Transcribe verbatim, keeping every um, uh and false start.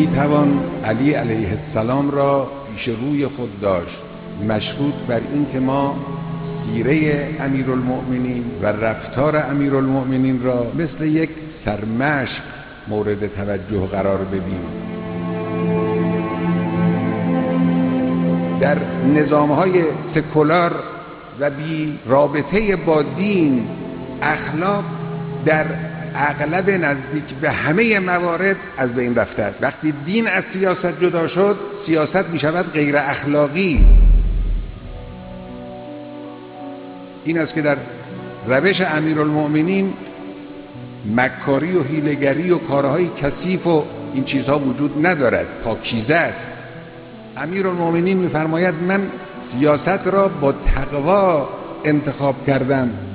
می توان علی علیه السلام را پیش روی خود داشت، مشروط بر این که ما سیره امیرالمؤمنین و رفتار امیرالمؤمنین را مثل یک سرمشق مورد توجه قرار بدیم. در نظام‌های سکولار و بی رابطه با دین، اخلاق در اغلب نزدیک به همه موارد از بین رفته است. وقتی دین از سیاست جدا شد، سیاست می شود غیر اخلاقی. این است که در روش امیرالمؤمنین مکاری و حیله‌گری و کارهای کثیف و این چیزها وجود ندارد، پاکیزه است. امیرالمؤمنین می‌فرماید من سیاست را با تقوا انتخاب کردم